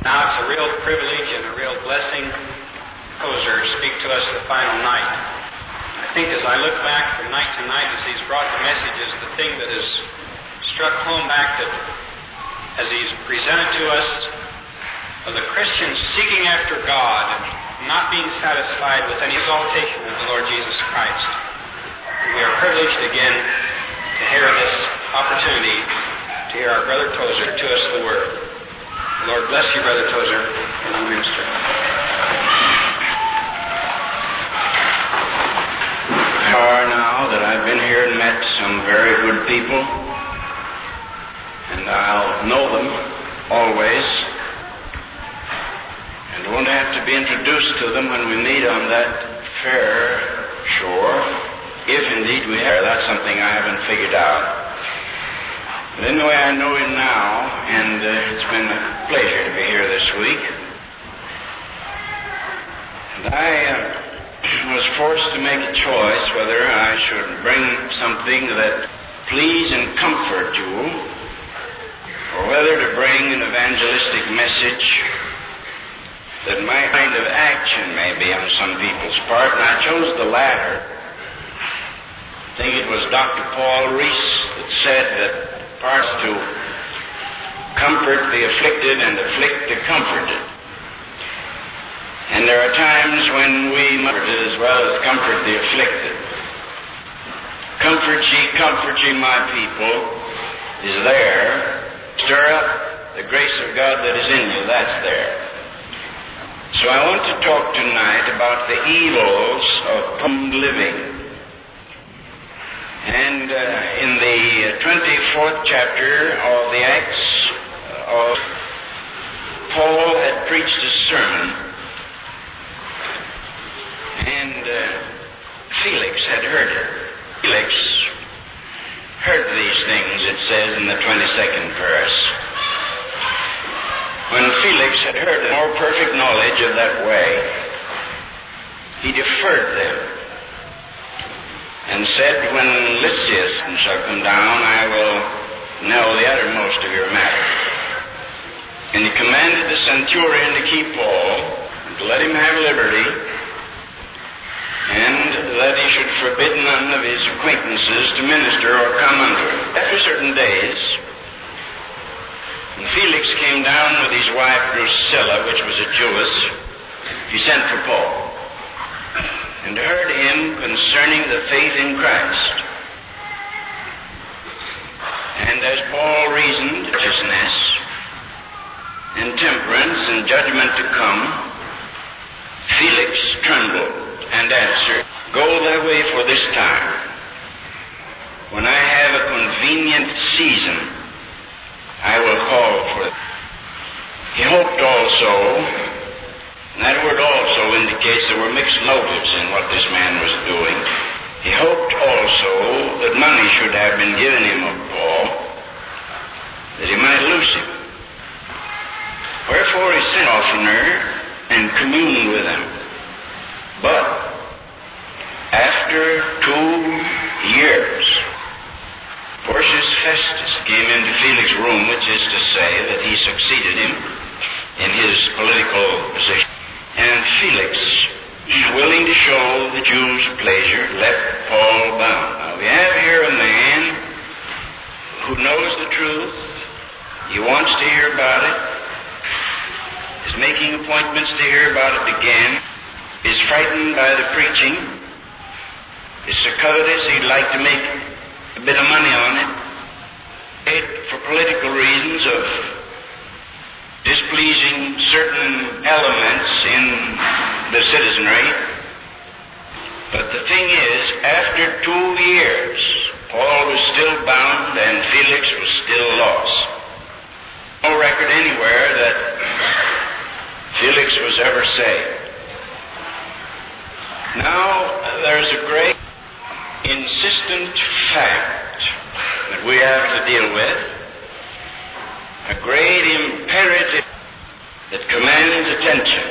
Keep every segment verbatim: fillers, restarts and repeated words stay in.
Now it's a real privilege and a real blessing, Tozer, to speak to us the final night. I think as I look back from night to night as he's brought the messages, the thing that has struck home back that as he's presented to us of the Christians seeking after God and not being satisfied with any exaltation of the Lord Jesus Christ. We are privileged again to hear this opportunity to hear our Brother Tozer to us the Word. The Lord bless you, Brother Tozer, and you minister. Far now that I've been here and met some very good people, and I'll know them always, and won't have to be introduced to them when we meet on that fair shore, if indeed we are. That's something I haven't figured out. But anyway, I know him now, and uh, it's been a pleasure to be here this week. And I uh, was forced to make a choice whether I should bring something that please and comfort you, or whether to bring an evangelistic message that my kind of action may be on some people's part, and I chose the latter. I think it was Doctor Paul Rees that said that parts to comfort the afflicted and afflict the comforted. And there are times when we comfort as well as comfort the afflicted. Comfort ye, comfort ye, my people, is there. Stir up the grace of God that is in you, that's there. So I want to talk tonight about the evils of plumb living. And uh, in the twenty-fourth chapter of the Acts of Paul had preached a sermon, and uh, Felix had heard it. Felix heard these things, it says in the twenty-second verse. When Felix had heard the more perfect knowledge of that way, he deferred them, and said, when Lysias shall come down, I will know the uttermost of your matter. And he commanded the centurion to keep Paul, and to let him have liberty, and that he should forbid none of his acquaintances to minister or come unto him. After certain days, when Felix came down with his wife Drusilla, which was a Jewess, he sent for Paul, and heard him concerning the faith in Christ. And as Paul reasoned righteousness and temperance and judgment to come, Felix trembled and answered, Go thy way for this time. When I have a convenient season, I will call for it. He hoped also, and that word also indicates there were mixed motives in what this man was doing. He hoped also that money should have been given him of Paul, that he might loose him. Wherefore he sent oftener and communed with him. But after two years, Porcius Festus came into Felix's room, which is to say that he succeeded him in his political position. And Felix, willing to show the Jews pleasure, left Paul bound. Now we have here a man who knows the truth. He wants to hear about it. Is making appointments to hear about it again. Is frightened by the preaching. Is so covetous he'd like to make a bit of money on it. It for political reasons of displeasing certain elements in the citizenry. But the thing is, after two years, Paul was still bound and Felix was still lost. No record anywhere that Felix was ever saved. Now, there's a great insistent fact that we have to deal with, a great imperative that commands attention,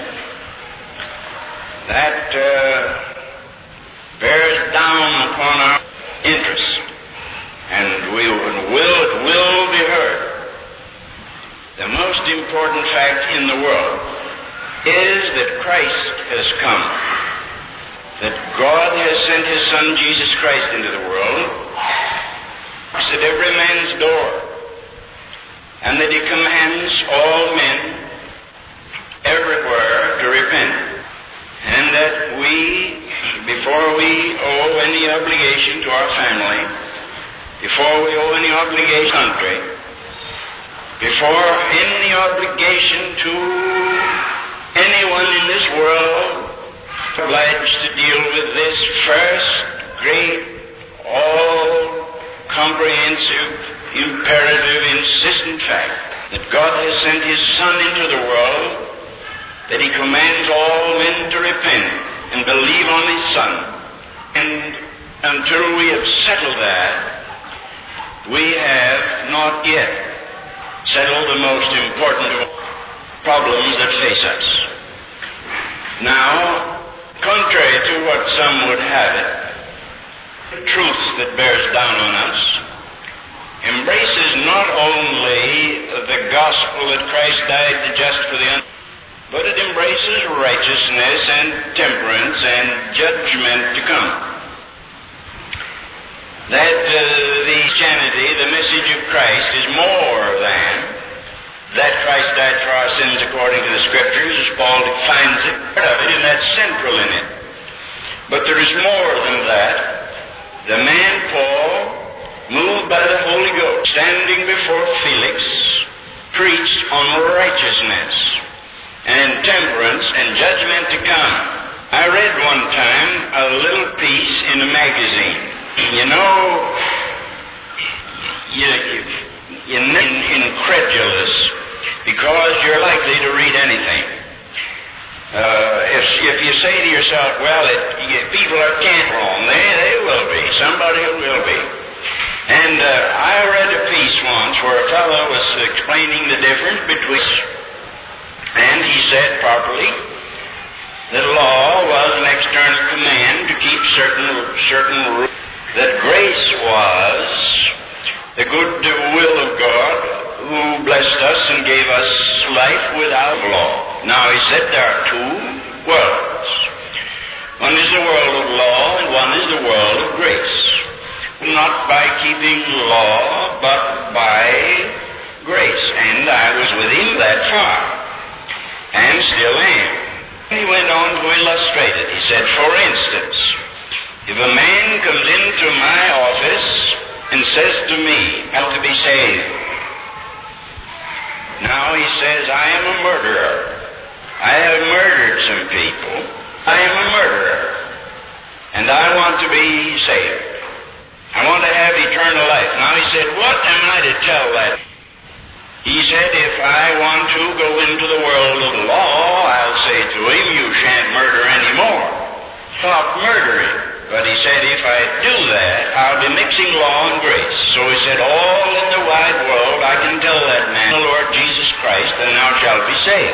that uh, bears down upon our interest, and we will, it will be heard. the most important fact in the world is that Christ has come, that God has sent His Son Jesus Christ into the world, at every man's door, and that He commands all men everywhere to repent, and that we, before we owe any obligation to our family, before we owe any obligation to country, before any obligation to anyone in this world, obliged to deal with this first great, all-comprehensive, imperative, insistent fact that God has sent His Son into the world, that He commands all men to repent and believe on His Son. And until we have settled that, we have not yet settled the most important problems that face us. Now, contrary to what some would have it, the truth that bears down on us embraces not only the gospel that Christ died to just for the un- but it embraces righteousness and temperance and judgment to come. That uh, the Christianity, the message of Christ, is more than that Christ died for our sins according to the Scriptures, as Paul defines it, part of it, and that's central in it. But there is more than that. The man Paul, moved by the Holy Ghost, standing before Felix, preached on righteousness and temperance and judgment to come. I read one time a little piece in a magazine. You know, you, you, you're incredulous because you're likely to read anything. Uh, if, if you say to yourself, well, it, you, people are can't wrong, they, they will be. Somebody will be. And uh, I read a piece once where a fellow was explaining the difference between, and he said properly that law was an external command to keep certain certain rules, that grace was the good will of God who blessed us and gave us life without law. Now, he said there are two worlds. One is the world of law and one is the world of grace. Not by keeping law, but by grace. And I was with him that far, and still am. He went on to illustrate it. He said, for instance, if a man comes into my office and says to me, how to be saved. Now he says, I am a murderer. I have murdered some people. I am a murderer. And I want to be saved. I want to have eternal life. Now he said, what am I to tell that? He said, if I want to go into the world of law, I'll say to him, you shan't murder anymore. Stop murdering. But he said, if I do that, I'll be mixing law and grace. So he said, all in the wide world I can tell that man, the Lord Jesus Christ, and thou shalt be saved.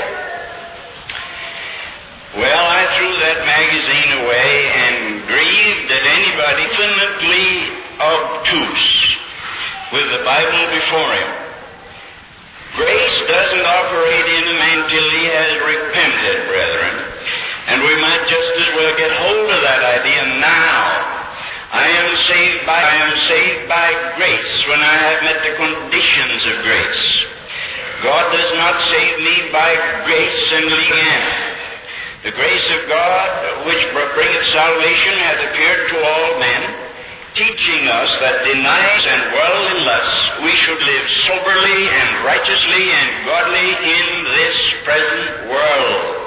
Well, I threw that magazine away and grieved at anybody infinitely obtuse with the Bible before him. Grace doesn't operate in a man till he has repented, brethren. And we might just as well get hold of that idea now. I am saved by I am saved by grace when I have met the conditions of grace. God does not save me by grace and legality. The grace of God, which bringeth salvation, hath appeared to all men, teaching us that denies and well in lust we should live soberly and righteously and godly in this present world.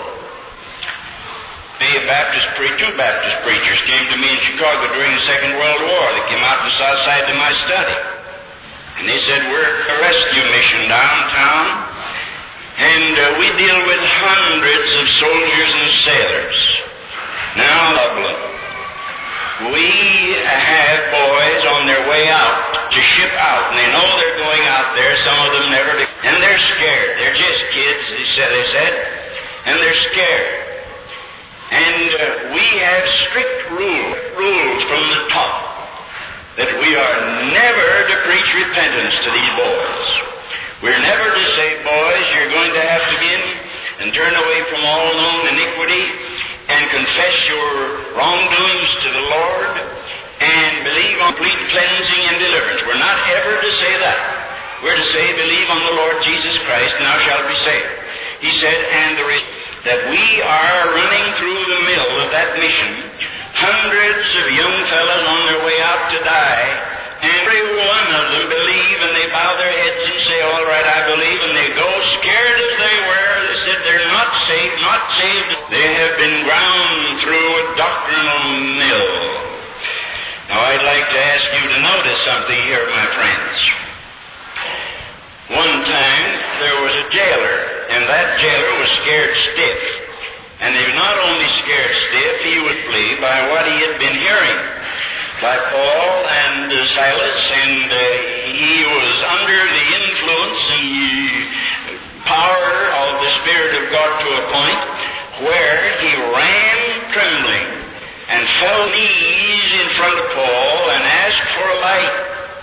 A Baptist preacher, two Baptist preachers came to me in Chicago during the Second World War. They came out to the south side to my study. And they said, we're a rescue mission downtown, and uh, we deal with hundreds of soldiers and sailors. Now, Dublin, we have boys on their way out to ship out, and they know they're going out there. Some of them never do. And they're scared. They're just kids, they said, they said and they're scared. And uh, we have strict rule, rules from the top that we are never to preach repentance to these boys. We're never to say, boys, you're going to have to begin and turn away from all known iniquity and confess your wrongdoings to the Lord and believe on complete cleansing and deliverance. We're not ever to say that. We're to say, believe on the Lord Jesus Christ, and thou shalt be saved. He said, and the re- that we are running through the mill of that mission, hundreds of young fellows on their way out to die, and every one of them believe, and they bow their heads and say, all right, I believe, and they go scared as they were. They said they're not saved, not saved. They have been ground through a doctrinal mill. Now, I'd like to ask you to notice something here, my friends. One time, there was a jailer, and that jailer was scared stiff. And he was not only scared stiff, he was flee by what he had been hearing by Paul and uh, Silas, and uh, he was under the influence and the power of the Spirit of God to a point where he ran trembling and fell knees in front of Paul and asked for a light.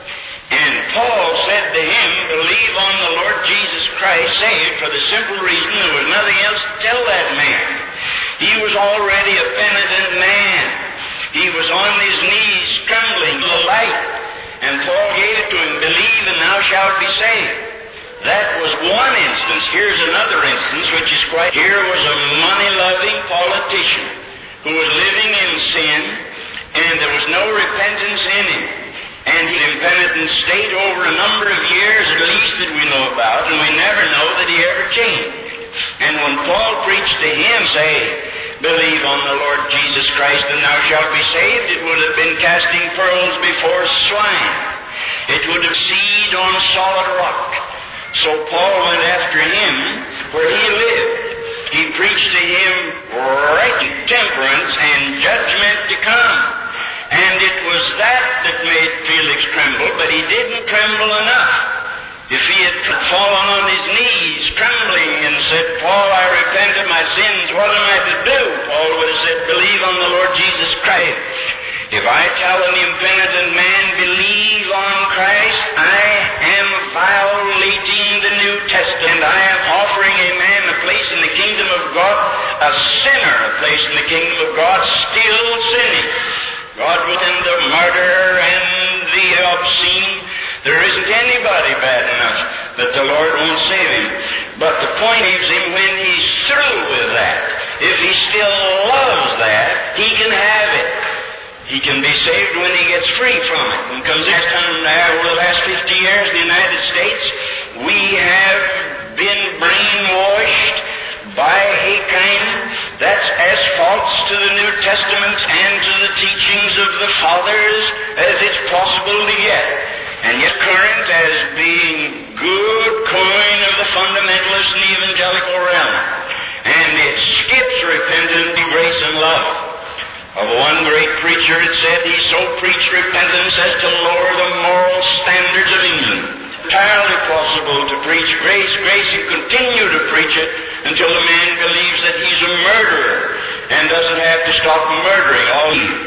And Paul said to him, believe on the Lord Jesus Christ, saved, for the simple reason there was nothing else to tell that man. He was already a penitent man. He was on his knees trembling for the light. And Paul gave it to him, believe and thou shalt be saved. That was one instance. Here's another instance which is quite... Here was a money-loving politician who was living in sin, and there was no repentance in him. And he's in penitent state over a number of years, at least, that we know about, and we never know that he ever changed. And when Paul preached to him, say, believe on the Lord Jesus Christ and thou shalt be saved, it would have been casting pearls before swine. It would have seed on solid rock. So Paul went after him where he lived. He preached to him righteous temperance and judgment to come. And it was that that made Felix tremble, but he didn't tremble enough. If he had fallen on his knees, trembling, and said, Paul, I repent of my sins, what am I to do? Paul would have said, believe on the Lord Jesus Christ. If I tell an impenitent man, believe on Christ, I am violating the New Testament. I am offering a man a place in the kingdom of God, a sinner a place in the kingdom of God, still sinning. God within the murder and the obscene, there isn't anybody bad enough that the Lord won't save him. But the point is, him when he's through with that, if he still loves that, he can have it. He can be saved when he gets free from it. And comes in, over the last fifty years in the United States, we have been brainwashed by a kind that's as false to the New Testament and to the teachings of the fathers as it's possible to get. And yet current as being good coin of the fundamentalist and evangelical realm. And it skips repentance, grace, and love. Of one great preacher it said he so preached repentance as to lower the moral standards of England. Entirely possible to preach grace, grace, and continue to preach it until the man believes that he's a murderer and doesn't have to stop murdering all evil.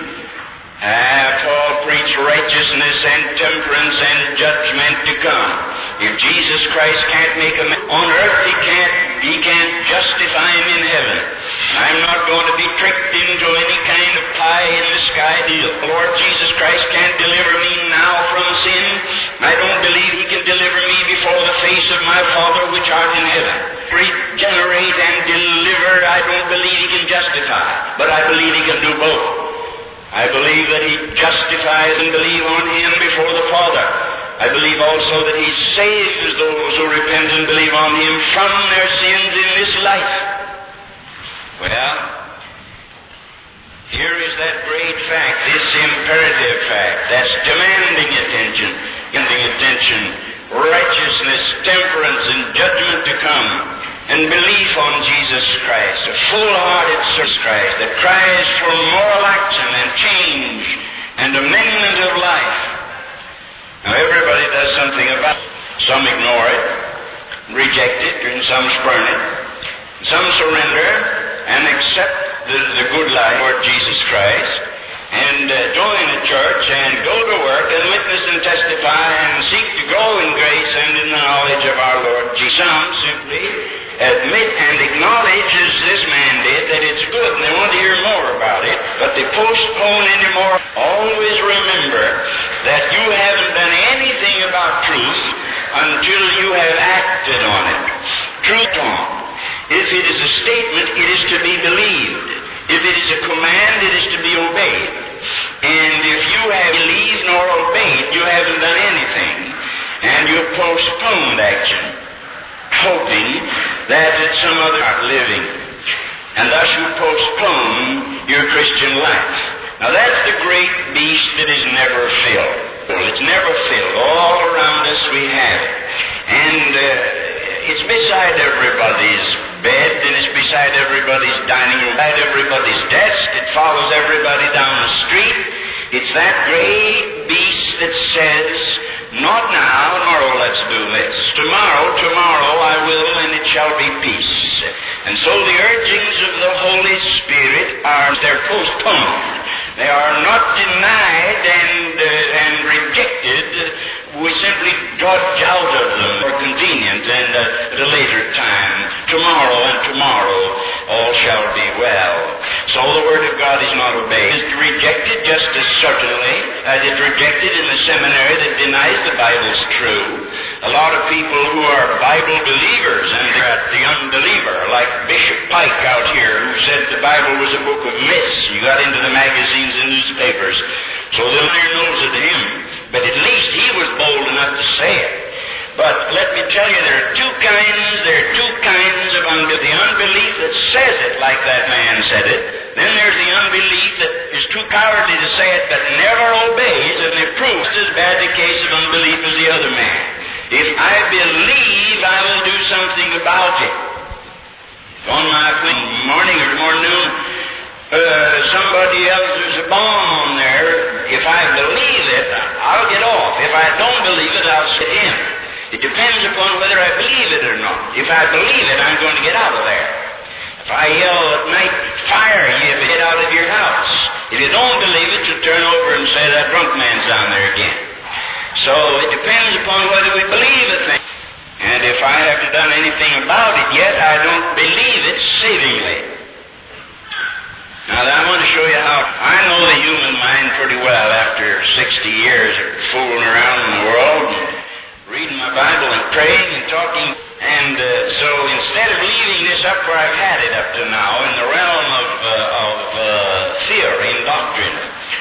Ah, Paul preached righteousness and temperance and judgment to come. If Jesus Christ can't make a man on earth, he can't, he can't justify him in heaven. I'm not going to be tricked into any kind of pie-in-the-sky deal. The Lord Jesus Christ can't deliver me now from sin. I don't believe he can deliver me before the face of my Father which art in heaven. Regenerate and deliver, I don't believe he can justify, but I believe he can do both. I believe that he justifies and believe on him before the Father. I believe also that he saves those who repent and believe on him from their sins in this life. Well, here is that great fact, this imperative fact, that's demanding attention, demanding attention, righteousness, temperance, and judgment to come, and belief on Jesus Christ, a full-hearted service to Christ that cries for moral action and change and amendment of life. Now everybody does something about it. Some ignore it, reject it, and some spurn it. Some surrender and accept the, the good life of Lord Jesus Christ. and uh, join a church and go to work and witness and testify and seek to grow in grace and in the knowledge of our Lord Jesus. Some simply admit and acknowledge, as this man did, that it's good and they want to hear more about it, but they postpone anymore. Always remember that you haven't done anything about truth until you have acted on it. Truth on. If it is a statement, it is to be believed. If it is a command, it is to be obeyed. And if you have believed nor obeyed, you haven't done anything. And you have postponed action, hoping that it's some other living. And thus you postpone your Christian life. Now that's the great beast that is never filled. It's never filled. All around us we have it. And uh, it's beside everybody's bed, and it's beside everybody's dining room, beside everybody's desk. It follows everybody down the street. It's that great beast that says, not now, tomorrow let's do this. Tomorrow, tomorrow I will, and it shall be peace. And so the urgings of the Holy Spirit are, they're postponed. They are not denied and, uh, and rejected. We simply dodge out of them for convenient and uh, at a later time. Tomorrow and tomorrow all shall be well. So the Word of God is not obeyed. It's rejected just as certainly as it's rejected in the seminary that denies the Bible's true. A lot of people who are Bible believers and they're at the unbeliever, like Bishop Pike out here, who said the Bible was a book of myths. You got into the magazines and newspapers, so they'll their nose at him. But at least he was bold enough to say it. But let me tell you, there are two kinds, there are two kinds of unbelief. The unbelief that says it like that man said it. Then there's the unbelief that is too cowardly to say it but never obeys, and it proves as bad a case of unbelief as the other man. If I believe, I will do something about it. On my morning or tomorrow noon, uh, somebody else, there's a bomb on there. If I believe it, I'll get off. If I don't believe it, I'll sit in. It depends upon whether I believe it or not. If I believe it, I'm going to get out of there. If I yell at night, fire, you get out of your house. If you don't believe it, you turn over and say, that drunk man's down there again. So it depends upon whether we believe a thing. And if I haven't done anything about it yet, I don't believe it savingly. Now, I want to show you how I know the human mind pretty well after sixty years of fooling around in the world and reading my Bible and praying and talking. And uh, so instead of leaving this up where I've had it up to now in the realm of, uh, of uh, theory and doctrine,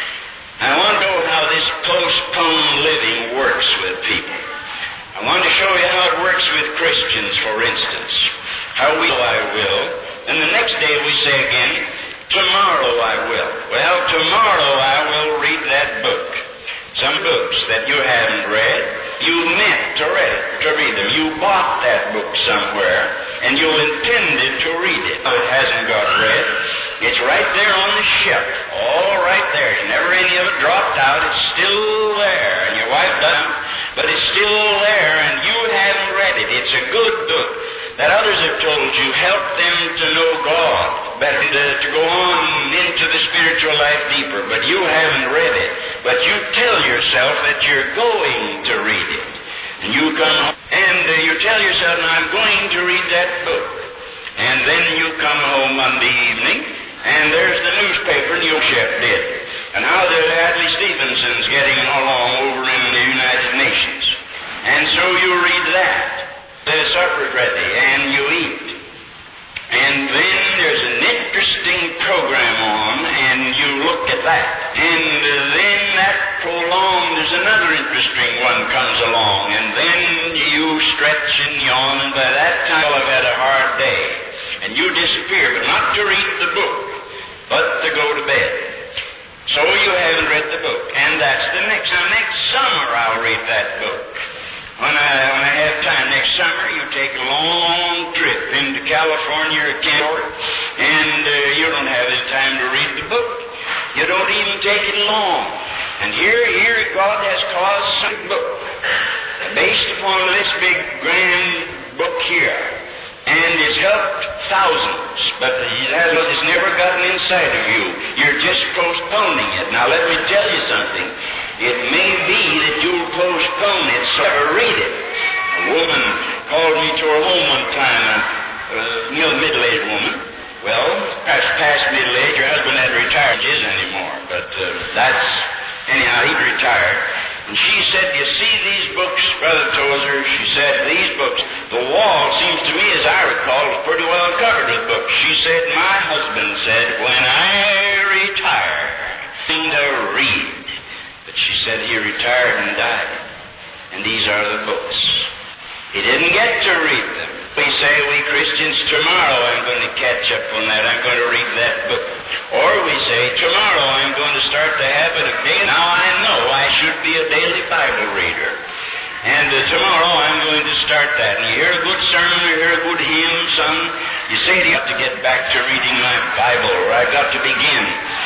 I want to know how this postponed living works with people. I want to show you how it works with Christians, for instance. How we I will, and the next day we say again, tomorrow I will. Well, tomorrow I will read that book. Some books that you haven't read, you meant to read, to read them. You bought that book somewhere, and you intended to read it. It hasn't got read. It's right there on the shelf, all right there. Never any of it dropped out. It's still there, and your wife doesn't, but it's still there, and you haven't read it. It's a good book that others have told you help them to know God better, to, to go on into the spiritual life deeper, but you haven't read it. But you tell yourself that you're going to read it. And you come home, and uh, you tell yourself, I'm going to read that book. And then you come home Monday evening, and there's the newspaper, and your chef did. And how the Adlai Stevenson's getting along over in the United Nations. And so you read that. The supper's ready, and you eat. And then there's an interesting program on, and you look at that. And uh, then that prolonged, there's another interesting one comes along, and then you stretch and yawn, and by that time I've had a hard day. And you disappear, but not to read the book, but to go to bed. So you haven't read the book. And that's the next, now next summer I'll read that book. When I, when I have time next summer, you take a long trip into California or Canada, and uh, you don't have any time to read the book. You don't even take it along. And here, here God has caused some book based upon this big grand book here. and it's helped thousands, but it has, it's never gotten inside of you. You're just postponing it. Now let me tell you something. It may be that you'll postpone it, so never read it. A woman called me to her home one time, a, a middle-aged woman. Well, past, past middle age, her husband hadn't retired his anymore, but uh, that's, anyhow, he'd retired. And she said, you see these books, Brother Tozer? She said, these books, the wall seems to me, as I recall, was pretty well covered with books. She said, my husband said, when I retire, I'm to read. But she said he retired and died. And these are the books. He didn't get to read them. We say, we Christians, tomorrow I'm going to catch up on that. I'm going to read that book. Or we say, tomorrow I'm going to start the habit of daily. Now I know I should be a daily Bible reader. And uh, tomorrow I'm going to start that. And you hear a good sermon, or you hear a good hymn sung, you say, you have to get back to reading my Bible, or I've got to begin.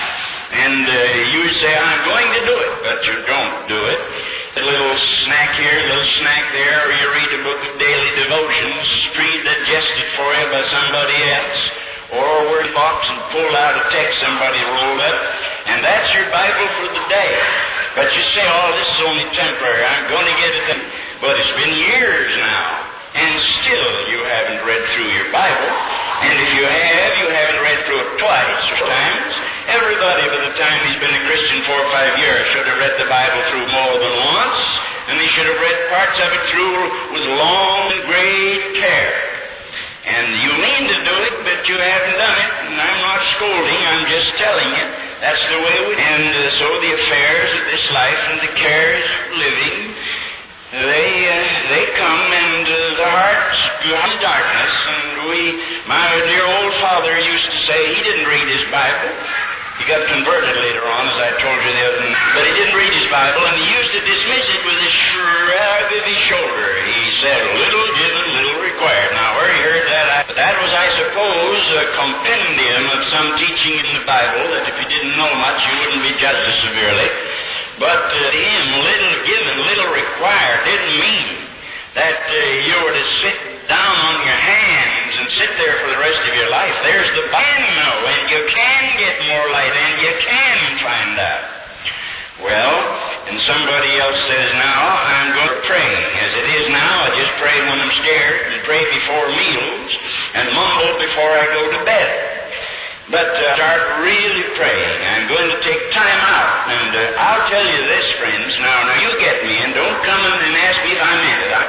And uh, you say, I'm going to do it, but you don't do it. A little snack here, a little snack there, or you read a book of daily devotions, pre-digested for you by somebody else, or a word box and pull out a text somebody rolled up, and that's your Bible for the day. But you say, oh, this is only temporary, I'm going to get it then. But it's been years now, and still you haven't read through your Bible. And if you have, you haven't read through it twice or times. Everybody, by the time he's been a Christian four or five years, should have read the Bible through more than once, and he should have read parts of it through with long and great care. And you mean to do it, but you haven't done it, and I'm not scolding, I'm just telling you. That's the way we... And uh, so the affairs of this life and the cares of living, they uh, they come, and uh, the heart's in darkness, and we... My dear old father used to say he didn't read his Bible. He got converted later on, as I told you the other night. But he didn't read his Bible, and he used to dismiss it with a shrug of his shoulder. He said, little given, little required. Now, where he heard that, I, that was, I suppose, a compendium of some teaching in the Bible, that if you didn't know much, you wouldn't be judged as severely. But uh, to him, little given, little required didn't mean that uh, you were to sit down on your hands and sit there for the rest of your life. There's the Bible, and you can get more light, and you can find out. Well, and somebody else says, now, I'm going to pray. As it is now, I just pray when I'm scared, and pray before meals, and mumble before I go to bed. But uh, start really praying. I'm going to take time out. And uh, I'll tell you this, friends. Now, now you get me, and don't come in and ask me if I meant it. I,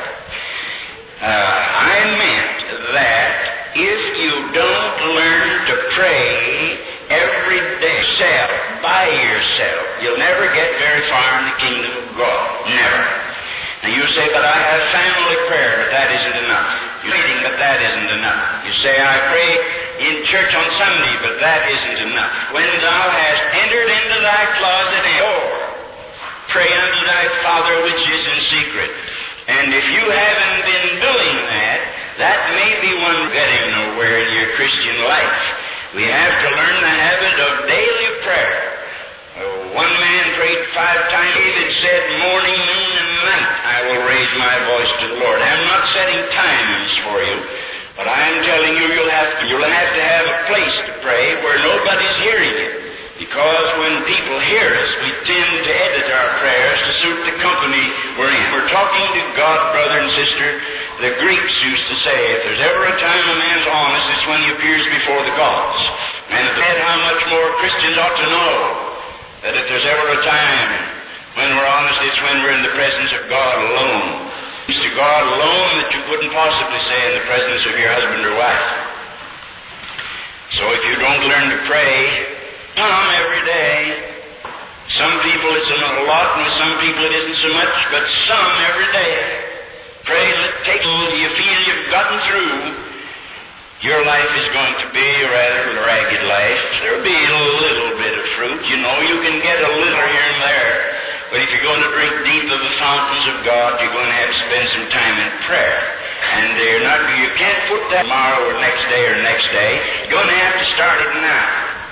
uh, I meant that if you don't learn to pray every day, self, by yourself, you'll never get very far in the kingdom of God. Never. Now you say, but I have family prayer, but that isn't enough. You're reading, but that isn't enough. You say, I pray in church on Sunday, but that isn't enough. When thou hast entered into thy closet and door, pray unto thy Father which is in secret. And if you haven't been doing that, that may be one getting nowhere in your Christian life. We have to learn the habit of daily prayer. Uh, one man prayed five times. David said, morning, noon, and night I will raise my voice to the Lord. I'm not setting times for you, but I'm telling you, you'll have to, you'll have to have a place to pray where nobody's hearing you. Because when people hear us, we tend to edit our prayers to suit the company we're in. We're talking to God, brother and sister. The Greeks used to say, if there's ever a time a man's honest, it's when he appears before the gods. And that's how much more Christians ought to know that if there's ever a time when we're honest, it's when we're in the presence of God alone. It's to God alone that you couldn't possibly say in the presence of your husband or wife. So if you don't learn to pray, come every day. Some people it's a lot, and with some people it isn't so much, but some every day. Pray, let take till you feel you've gotten through. Your life is going to be a rather ragged life. There'll be a little bit of fruit. You know, you can get a little here and there. But if you're going to drink deep of the fountains of God, you're going to have to spend some time in prayer. And you're not, you can't put that tomorrow or next day or next day. You're going to have to start it now.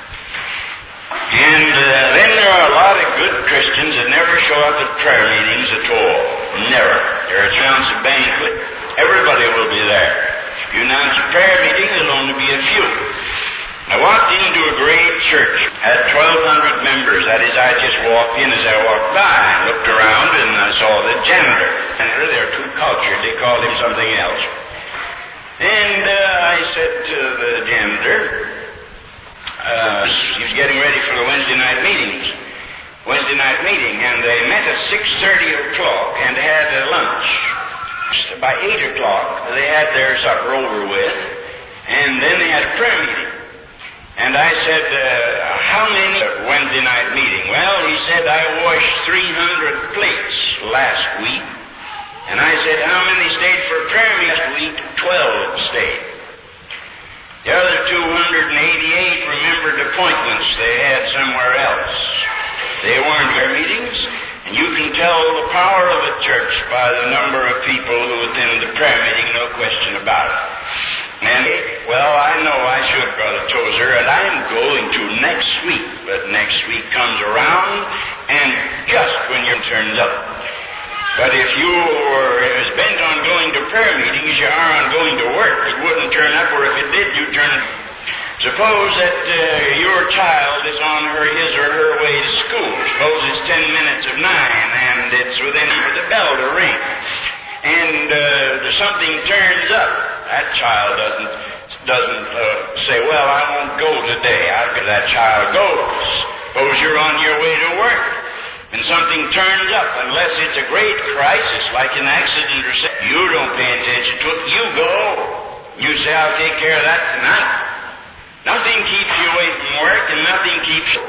And uh, then there are a lot of good Christians that never show up at prayer meetings at all. Never. There are a chance of banquet. Everybody will be there. You announce a prayer meeting, there'll only be a few. I walked into a great church, had twelve hundred members. That is, I just walked in as I walked by and looked around and I saw the janitor. Janitor, they're too cultured. They called him something else. And uh, I said to the janitor, uh, he was getting ready for the Wednesday night meetings. Wednesday night meeting, and they met at six thirty o'clock and had a lunch. By eight o'clock, they had their supper over with, and then they had a prayer meeting. And I said, uh, how many Wednesday night meeting? Well, he said, I washed three hundred plates last week. And I said, how many stayed for prayer meeting last week? twelve stayed. The other two hundred eighty-eight remembered appointments they had somewhere else. They weren't prayer meetings, and you can tell the power of a church by the number of people who attend the prayer meeting, no question about it. And, well, I know I should, Brother Tozer, and I'm going to next week, but next week comes around, and just when your turn's up. But if you were as bent on going to prayer meetings as you are on going to work, it wouldn't turn up, or if it did, you'd turn it. Suppose that uh, your child is on her his or her way to school. Suppose it's ten minutes of nine, and it's within for the bell to ring. And uh, something turns up. That child doesn't doesn't uh, say, well, I won't go today. I'll get that child goes. Suppose you're on your way to work, and something turns up, unless it's a great crisis, like an accident or something. You don't pay attention to it. You go. You say, I'll take care of that tonight. Nothing keeps you away from work, and nothing keeps you.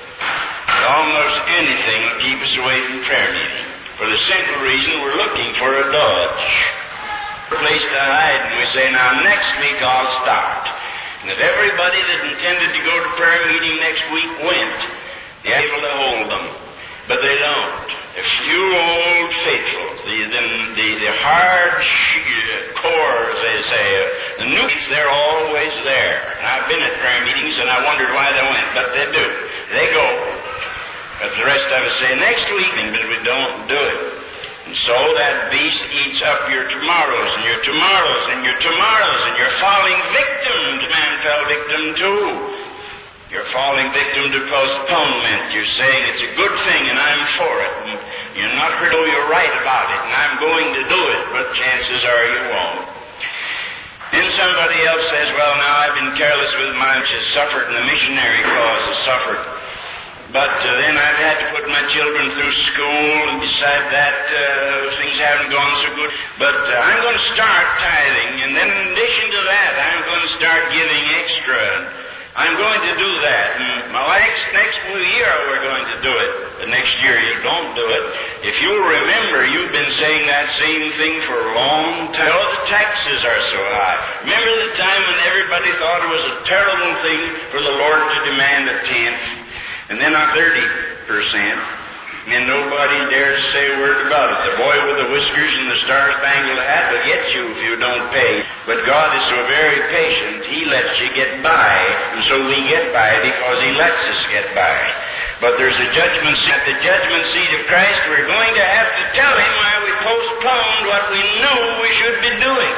Almost anything will keep us away from prayer meeting. For the simple reason we're looking for a dodge. A place to hide, and we say, now next week I'll start. And if everybody that intended to go to prayer meeting next week went, they're able to hold them. But they don't. A few old faithful, the, the, the, the hard core, as they say, the nukes, they're always there. And I've been at prayer meetings and I wondered why they went, but they do. They go. But the rest of us say, next week, but we don't do it. And so that beast eats up your tomorrows and your tomorrows and your tomorrows, and you're falling victim to man fell victim too. You're falling victim to postponement. You're saying it's a good thing and I'm for it. And you're not hurt, oh, you're right about it, and I'm going to do it, but chances are you won't. Then somebody else says, well, now I've been careless with mine, which has suffered, and the missionary cause has suffered. But uh, then I've had to put my children through school, and beside that, uh, things haven't gone so good. But uh, I'm going to start tithing, and then in addition to that, I'm going to start giving extra. I'm going to do that. And my next, next year we're going to do it. The next year you don't do it. If you'll remember, you've been saying that same thing for a long time. Oh, the taxes are so high. Remember the time when everybody thought it was a terrible thing for the Lord to demand a tenth, and then a thirty percent, and nobody dares say a word about it. The boy with the whiskers and the star-spangled hat will get you if you don't pay. But God is so very patient, He lets you get by, and so we get by because He lets us get by. But there's a judgment seat. At the judgment seat of Christ, we're going to have to tell Him why we postponed what we knew we should be doing.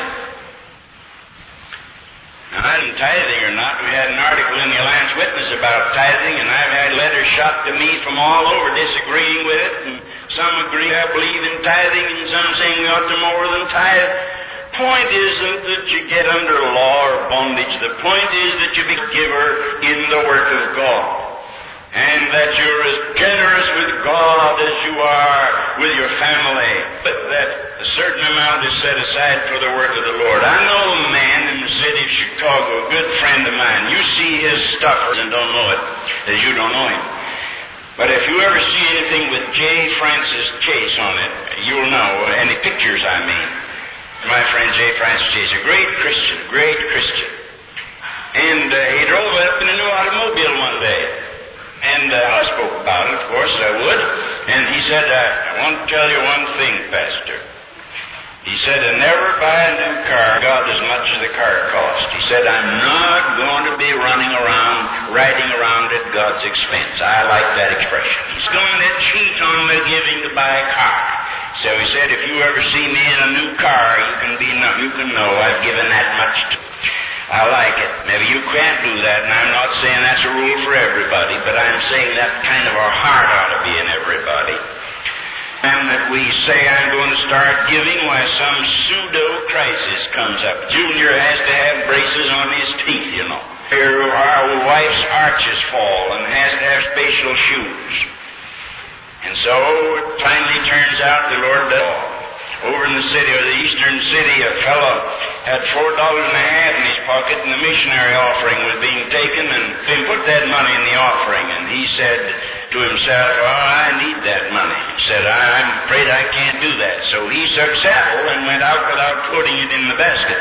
Now, I didn't tithing or not. We had an article in the Alliance Witness about tithing, and I've had letters shot to me from all over disagreeing with it, and some agree I believe in tithing, and some saying we ought to more than tithe. Point isn't that you get under law or bondage. The point is that you be a giver in the work of God, and that you're as generous with God as you are with your family, but that a certain amount is set aside for the work of the Lord. I know a man in the city of Chicago, a good friend of mine. You see his stuff and don't know it, as you don't know him. But if you ever see anything with J. Francis Chase on it, you'll know. Any pictures, I mean. My friend J. Francis Chase, a great Christian, great Christian. And uh, he drove up in a new automobile one day. And uh, I spoke about it, of course I would. And he said, I, I want to tell you one thing, Pastor. He said, I never buy a new car, God, as much as the car cost. He said, I'm not going to be running around, riding around at God's expense. I like that expression. He's going to cheat on the giving to buy a car. So he said, if you ever see me in a new car, you can be know, you can know I've given that much to. I like it. Maybe you can't do that, and I'm not saying that's a rule for everybody, but I'm saying that kind of our heart ought to be in everybody. And that we say, I'm going to start giving, why some pseudo-crisis comes up. Junior has to have braces on his teeth, you know. Our wife's arches fall and has to have special shoes. And so it finally turns out the Lord does. Over in the city, or the eastern city, a fellow had four dollars and a half in his pocket, and the missionary offering was being taken, and he put that money in the offering, and he said to himself, oh, I need that money. He said, I'm afraid I can't do that. So he took saddle and went out without putting it in the basket.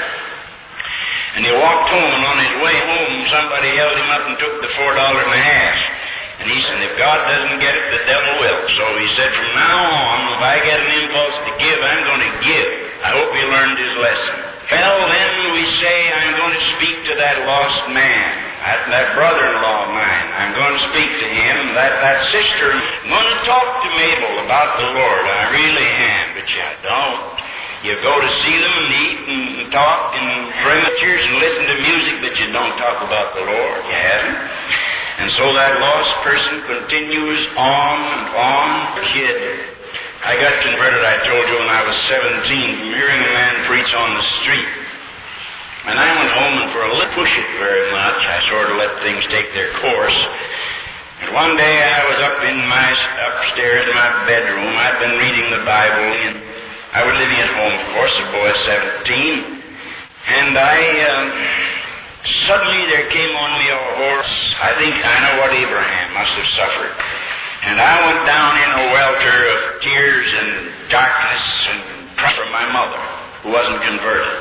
And he walked home, and on his way home, somebody held him up and took the four dollars and a half. And he said, if God doesn't get it, the devil will. So he said, from now on, if I get an impulse to give, I'm going to give. I hope he learned his lesson. Well, then we say, I'm going to speak to that lost man, that, that brother-in-law of mine. I'm going to speak to him, that, that sister. I'm going to talk to Mabel about the Lord. I really am, but you don't. You go to see them and eat and talk and bring the church and listen to music, but you don't talk about the Lord. You haven't. And so that lost person continues on and on. Kid, I got converted, I told you, when I was seventeen, from hearing a man preach on the street. And I went home, and for a little push it very much, I sort of let things take their course. And one day I was up in my, upstairs in my bedroom. I'd been reading the Bible, and I was living at home, of course, a boy of seventeen. And I, um, suddenly there came on me a horse. I think I know what Abraham must have suffered. And I went down in a welter of tears and darkness and cry from my mother, who wasn't converted.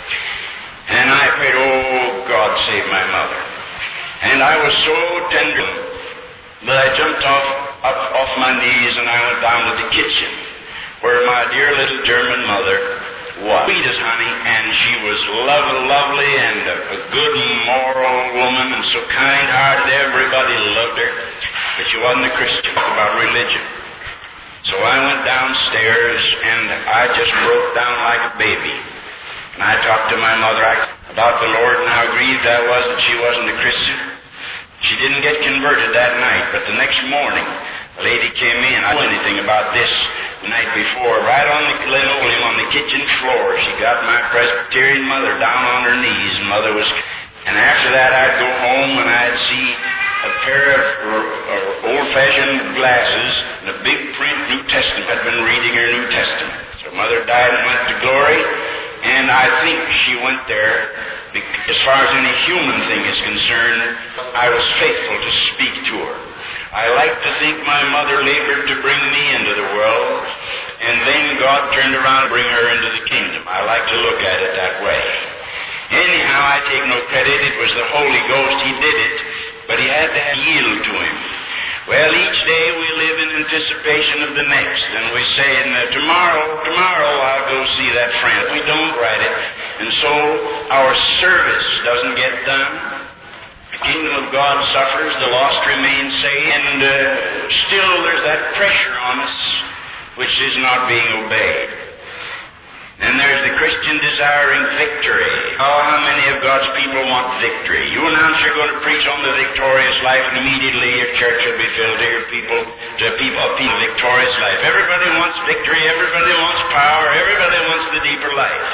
And I prayed, oh, God, save my mother. And I was so tender that I jumped off, up off my knees, and I went down to the kitchen, where my dear little German mother was. Sweet as honey, and she was lovely, lovely and a, a good moral woman, and so kind-hearted. Everybody loved her, but she wasn't a Christian about religion. So I went downstairs, and I just broke down like a baby. And I talked to my mother about the Lord and how grieved I was that she wasn't a Christian. She didn't get converted that night, but the next morning, a lady came in. I didn't know anything about this the night before. Right on the linoleum on the kitchen floor, she got my Presbyterian mother down on her knees, and mother was... And after that, I'd go home and I'd see a pair of uh, old-fashioned glasses and a big print New Testament. I'd been reading her New Testament. So mother died and went to glory, and I think she went there, as far as any human thing is concerned, I was faithful to speak to her. I like to think my mother labored to bring me into the world, and then God turned around to bring her into the kingdom. I like to look at it that way. Anyhow, I take no credit. It was the Holy Ghost. He did it, but he had to have yield to him. Well, each day we live in anticipation of the next, and we say, tomorrow, tomorrow I'll go see that friend. We don't write it, and so our service doesn't get done. The kingdom of God suffers, the lost remain saved, and uh, still there's that pressure on us which is not being obeyed. Then there's the Christian desiring victory. Oh, how many of God's people want victory? You announce you're going to preach on the victorious life, and immediately your church will be filled to your people, to people, a people victorious life. Everybody wants victory, everybody wants power, everybody wants the deeper life.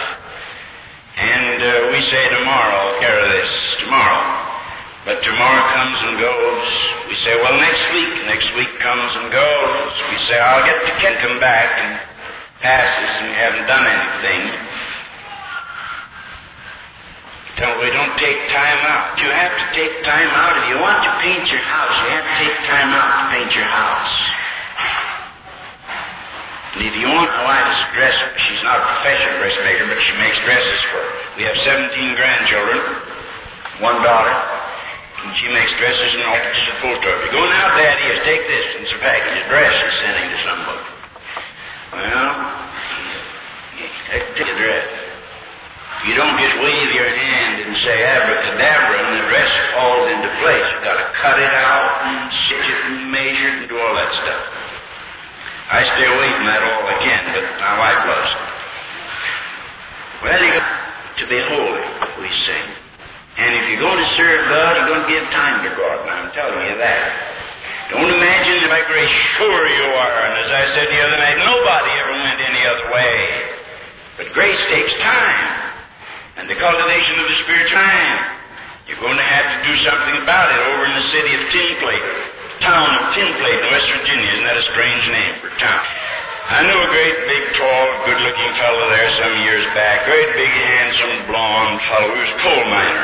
And uh, we say tomorrow, I'll care of this, tomorrow. But tomorrow comes and goes. We say, well, next week. Next week comes and goes. We say, I'll get to Ken, come back, and passes, and we haven't done anything. Don't, we don't take time out. You have to take time out. If you want to paint your house, you have to take time out to paint your house. And if you want a wife's dress, she's not a professional dressmaker, but she makes dresses for her. We have seventeen grandchildren, one daughter, and she makes dresses and all just a post office. You're going out, Daddy, yes, take this, and it's a package of dress she's sending to somebody. Well, take the dress. You don't just wave your hand and say abracadabra and the dress falls into place. You've got to cut it out and stitch it and measure it and do all that stuff. I stay away from that all I can, but I God, you're going to give time to God. And I'm telling you that. Don't imagine that by grace, sure you are. And as I said the other night, nobody ever went any other way. But grace takes time. And the cultivation of the Spirit time. You're going to have to do something about it over in the city of Tin Plate. Town of Tin Plate in West Virginia. Isn't that a strange name for a town? I knew a great big, tall, good-looking fellow there some years back. Great big, handsome, blonde fellow. He was a coal miner.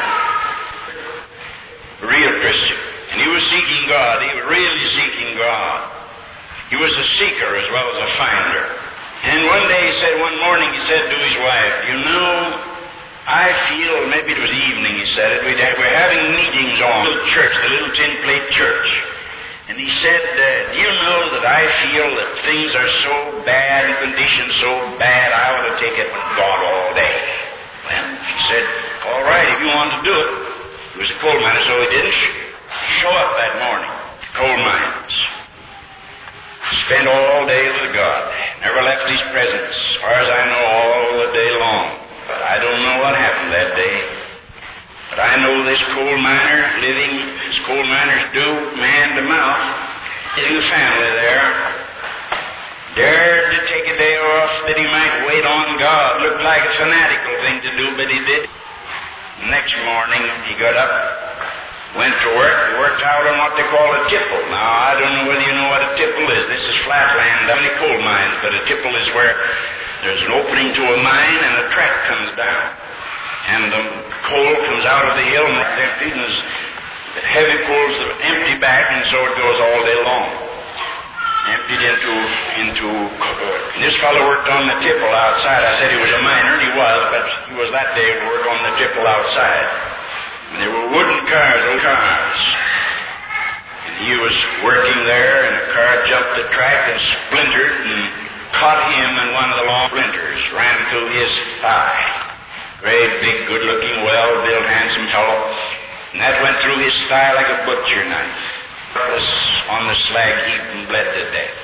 A real Christian. And he was seeking God. He was really seeking God. He was a seeker as well as a finder. And one day he said, one morning he said to his wife, you know, I feel, maybe it was evening he said it, we'd have, we're having meetings on the church, the little Tin Plate church. And he said, uh, do you know that I feel that things are so bad and conditions so bad, I ought to take it with God all day. Well, she said, all right, if you want to do it. He was a coal miner, so he didn't show up that morning. Coal mines. Spent all day with God. Never left his presence, as far as I know, all the day long. But I don't know what happened that day. But I know this coal miner, living as coal miners do, man to mouth, having a family there, dared to take a day off that he might wait on God. Looked like a fanatical thing to do, but he did. Next morning, he got up, went to work, he worked out on what they call a tipple. Now, I don't know whether you know what a tipple is. This is flatland, only coal mines, but a tipple is where there's an opening to a mine and a track comes down. And the coal comes out of the hill and they're feeding us heavy coals that empty back, and so it goes all day long. Emptied into, into, uh, this fellow worked on the tipple outside. I said he was a miner, and he was, but he was that day to work on the tipple outside. And there were wooden cars, old cars. And he was working there, and a car jumped the track and splintered and caught him in one of the long splinters, ran through his thigh. Great, big, good-looking, well-built, handsome fellow. And that went through his thigh like a butcher knife. Was on the slag heap and bled to death.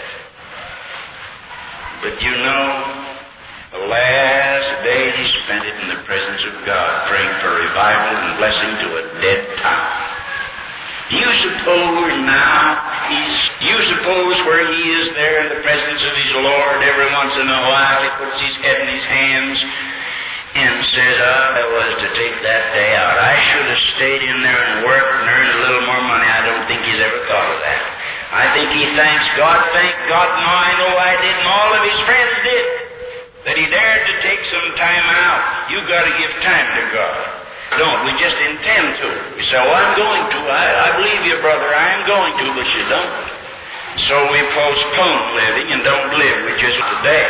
But you know, the last day he spent it in the presence of God, praying for revival and blessing to a dead town. Do you suppose now, he's, do you suppose where he is there in the presence of his Lord, every once in a while he puts his head in his hands and says, oh, I was to take that day out. I should have stayed in there and worked and earned a little more money. I don't think he's ever thought of that. I think he thanks God, thank God, no, I know I did, and all of his friends did, that he dared to take some time out. You've got to give time to God. Don't. We just intend to. We say, oh, I'm going to. I, I believe you, brother, I am going to, but you don't. So we postpone living and don't live. We just today.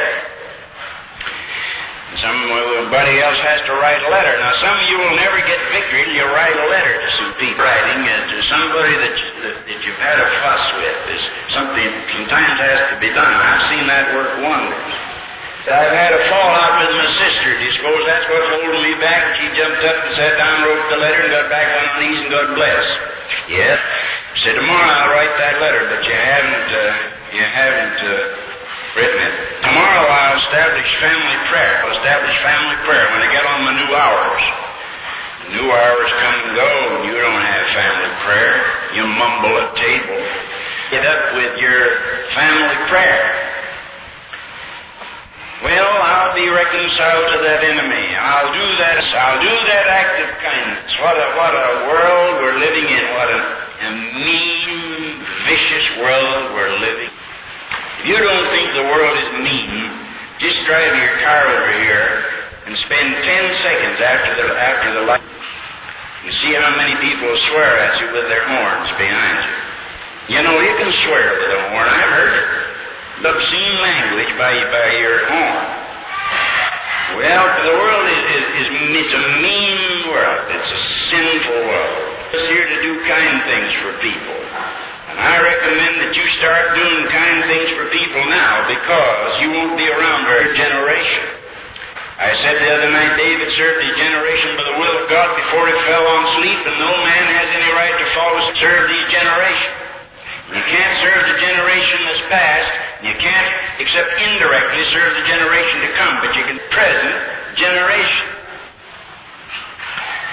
Somebody else has to write a letter. Now, some of you will never get victory till you write a letter to some people. Writing uh, to somebody that, you, that, that you've had a fuss with is something sometimes has to be done. I've seen that work wonders. I've had a fallout with my sister. Do you suppose that's what's holding me back? She jumped up and sat down, wrote the letter, and got back on her knees, and God bless. Yes. Said, tomorrow I'll write that letter, but you haven't, uh, you haven't, uh, written it. Tomorrow I'll establish family prayer. I'll establish family prayer when I get on my new hours. The new hours come and go, and you don't have family prayer. You mumble at table. Get up with your family prayer. Well, I'll be reconciled to that enemy. I'll do that. I'll do that act of kindness. What a what a world we're living in. What a, a mean, vicious world we're living. If you don't think the world is mean, just drive your car over here and spend ten seconds after the after the light and see how many people swear at you with their horns behind you. You know, you can swear with a horn. I've heard it. Obscene language by by your horn. Well, the world is, is, is it's a mean world. It's a sinful world. It's here to do kind things for people. And I recommend that you start doing kind things for people now, because you won't be around for a generation. I said the other night, David served his generation by the will of God before he fell on sleep, and no man has any right to follow serve his generation. You can't serve the generation that's past. You can't, except indirectly, serve the generation to come, but you can present generation.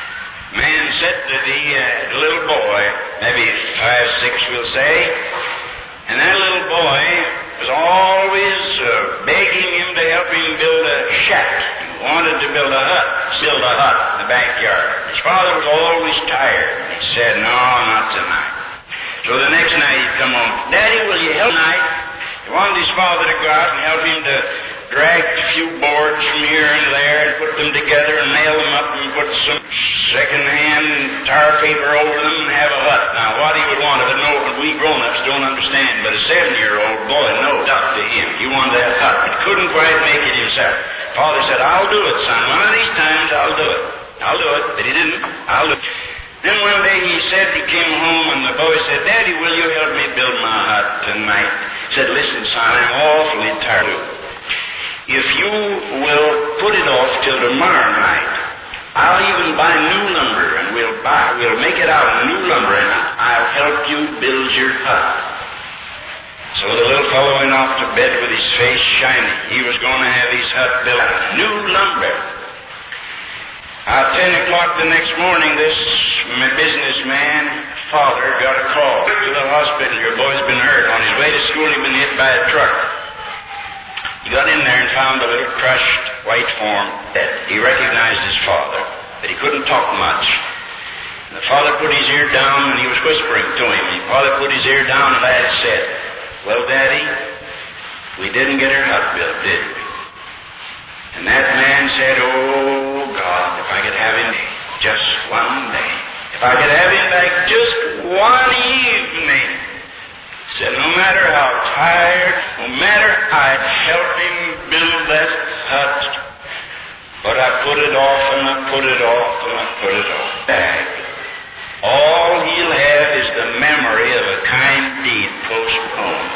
Man said that he had a little boy, maybe five, six we'll say, and that little boy was always uh, begging him to help him build a shack. He wanted to build a hut, build a hut in the backyard. His father was always tired. He said, no, not tonight. So the next night he'd come home, Daddy, will you help tonight? He wanted his father to go out and help him to drag a few boards from here and there and put them together and nail them up and put some second-hand tar paper over them and have a hut. Now, what he would want of it, no, we grown-ups don't understand, but a seven-year-old boy, no doubt to him, he wanted that hut, but couldn't quite make it himself. Father said, I'll do it, son. One of these times I'll do it. I'll do it. But he didn't. I'll do it. Then one day he said, he came home and the boy said, Daddy, will you help me build my hut tonight? He said, listen, son, I'm awfully tired. If you will put it off till tomorrow night, I'll even buy new lumber and we'll buy, we'll make it out of new lumber and I'll help you build your hut. So the little fellow went off to bed with his face shining. He was going to have his hut built out of new lumber. At ten o'clock the next morning, this businessman father got a call to the hospital. Your boy's been hurt. On his way to school, he'd been hit by a truck. He got in there and found a little crushed white form dead. He recognized his father, but he couldn't talk much. And the father put his ear down and he was whispering to him. The father put his ear down and the lad said, well, Daddy, we didn't get our hut built, did we? And that man said, oh, God, if I could have him just one day. If I could have him back just one evening. He said, no matter how tired, no matter, I'd help him build that hut. But I put it off and I put it off and I put it off. Back. All he'll have is the memory of a kind deed postponed.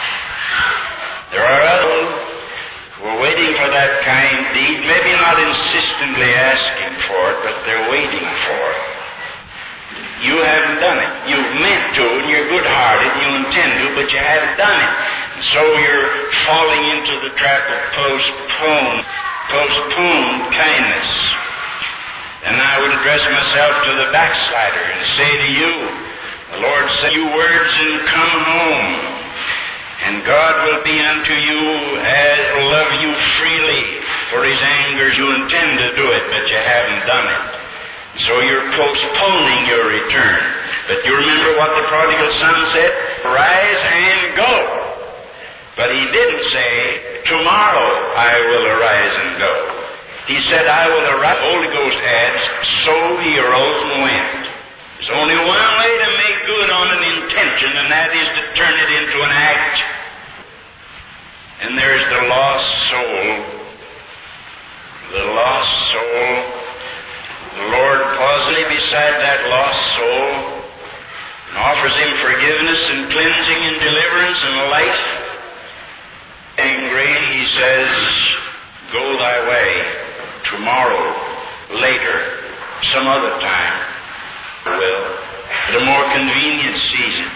There are others who are waiting for that kind deed, maybe not insistently asking for it, but they're waiting for it. You haven't done it. You've meant to, and you're good-hearted, and you intend to, but you haven't done it. And so you're falling into the trap of postpone, postponed kindness. And I would address myself to the backslider and say to you, the Lord said, you words and come home, and God will be unto you as will love you freely. For his anger you intend to do it, but you haven't done it. So you're postponing your return. But you remember what the prodigal son said? Rise and go. But he didn't say, tomorrow I will arise and go. He said, I will arise. The Holy Ghost adds, so he arose and went. There's only one way to make good on an intention, and that is to turn it into an act. And there's the lost soul. The lost soul. The Lord pauses beside that lost soul and offers him forgiveness and cleansing and deliverance and life. Angry, he says, go thy way. Tomorrow, later, some other time, will, at a more convenient season.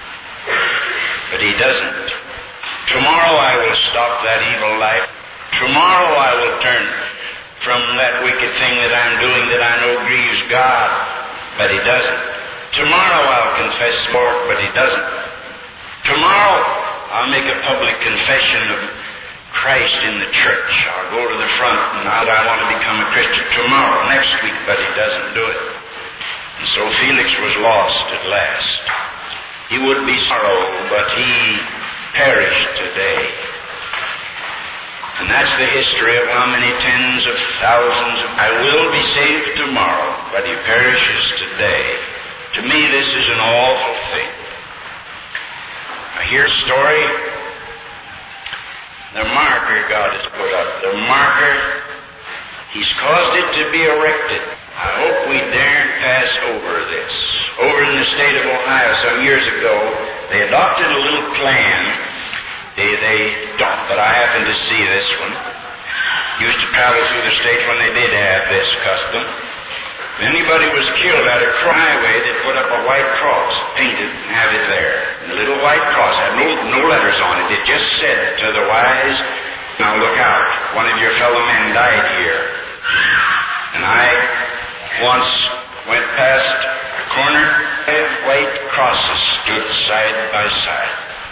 But he doesn't. Tomorrow I will stop that evil life. Tomorrow I will turn from that wicked thing that I'm doing that I know grieves God. But he doesn't. Tomorrow I'll confess Lord, but he doesn't. Tomorrow I'll make a public confession of Christ in the church. I'll go to the front and I'll, I want to become a Christian tomorrow, next week, but he doesn't do it. And so Felix was lost at last. He would be sorrow, but he perished today. And that's the history of how many tens of thousands of, I will be saved tomorrow, but he perishes today. To me, this is an awful thing. I hear a story. The marker God has put up, the marker, he's caused it to be erected. I hope we daren't pass over this. Over in the state of Ohio some years ago, they adopted a little plan. They, they don't, but I happened to see this one. Used to travel through the state when they did have this custom. If anybody was killed at a highway, they'd put up a white cross, painted, and have it there. And the little white cross had no, no letters on it. It just said to the wise, now look out, one of your fellow men died here. And I once went past a corner, five white crosses stood side by side.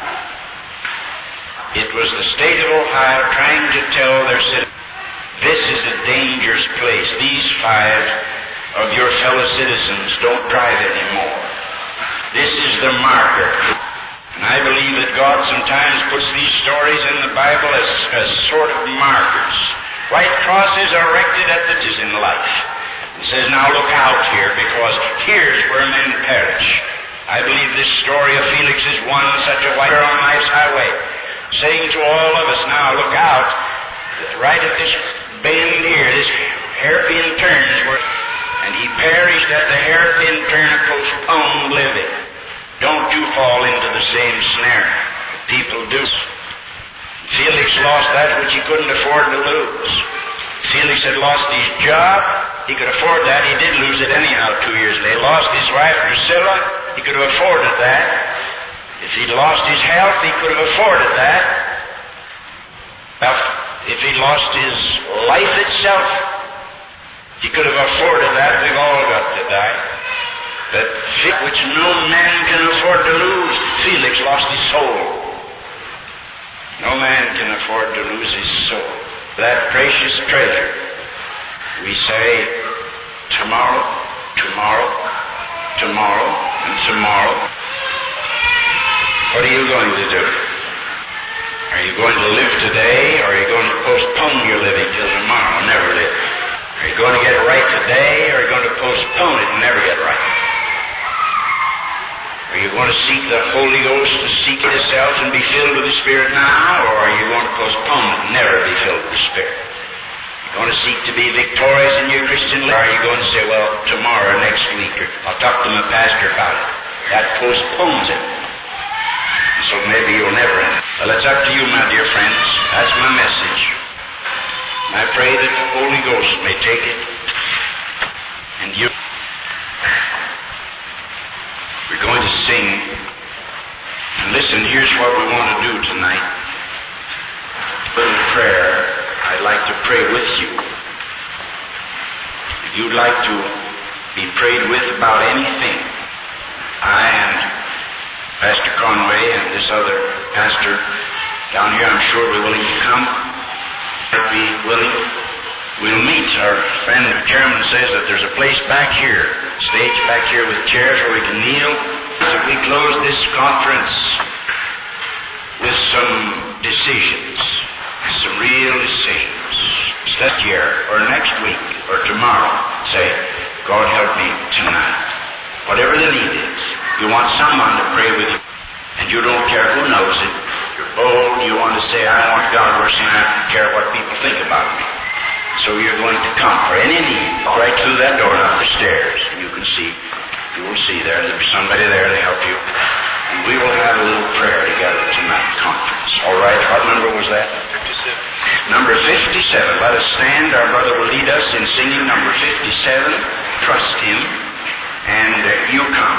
It was the state of Ohio trying to tell their citizens, this is a dangerous place. These five of your fellow citizens don't drive anymore. This is the marker. And I believe that God sometimes puts these stories in the Bible as, as sort of markers. White crosses are erected at the in life. It says, now look out here, because here's where men perish. I believe this story of Felix is one such a white on life's highway, saying to all of us, now look out, right at this bend here, this hairpin turn, and he perished at the hairpin turn of postponed living. Don't you fall into the same snare. People do. Felix lost that which he couldn't afford to lose. Felix had lost his job. He could afford that. He did lose it anyhow two years later. He lost his wife, Drusilla. He could have afforded that. If he'd lost his health, he could have afforded that. If he'd lost his life itself, he could have afforded that. We've all got to die. That which no man can afford to lose, Felix lost his soul. No man can afford to lose his soul. That precious treasure. We say, tomorrow, tomorrow, tomorrow, and tomorrow. What are you going to do? Are you going to live today, or are you going to postpone your living till tomorrow and never live? Are you going to get right today, or are you going to postpone it and never get right? Are you going to seek the Holy Ghost to seek yourself and be filled with the Spirit now, or are you going to postpone it and never be filled with the Spirit? Are you going to seek to be victorious in your Christian life, or are you going to say, well, tomorrow or next week, or I'll talk to my pastor about it? That postpones it. So maybe you'll never end. Well, it's up to you, my dear friends. That's my message. And I pray that the Holy Ghost may take it, and you... We're going to sing. And listen, here's what we want to do tonight. A little prayer. I'd like to pray with you. If you'd like to be prayed with about anything, I and Pastor Conway and this other pastor down here, I'm sure, we're willing to come. I'd be willing. We'll meet. Our friend, the chairman, says that there's a place back here, stage back here with chairs where we can kneel. So we close this conference with some decisions, some real decisions. That year, or next week, or tomorrow, say, God help me tonight. Whatever the need is, you want someone to pray with you, and you don't care who knows it. You're bold. You want to say, I want God worse than I don't care what people think about me. So you're going to come for any need, right through that door and up the stairs. And you can see, you will see there, there'll be somebody there to help you. And we will have a little prayer together tonight, conference. All right, what number was that? fifty-seven. Number fifty-seven. Let us stand. Our brother will lead us in singing number fifty-seven. Trust Him. And uh, you come.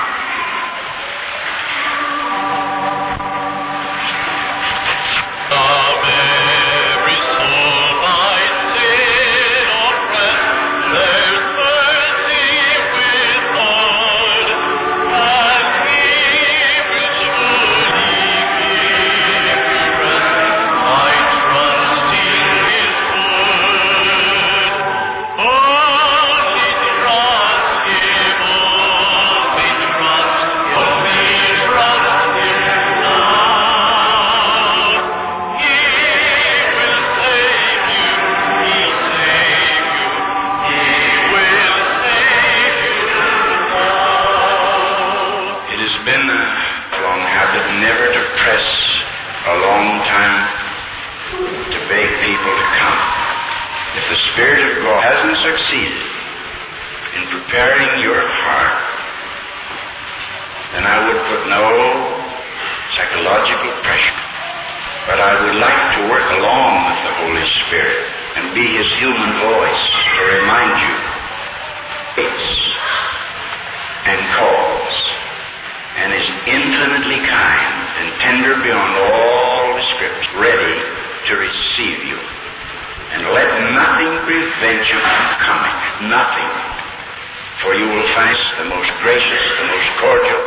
For you will nice, the most gracious, the most cordial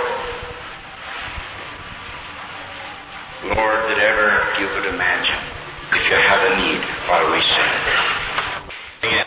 Lord that ever you could imagine, if you have a need while we sing.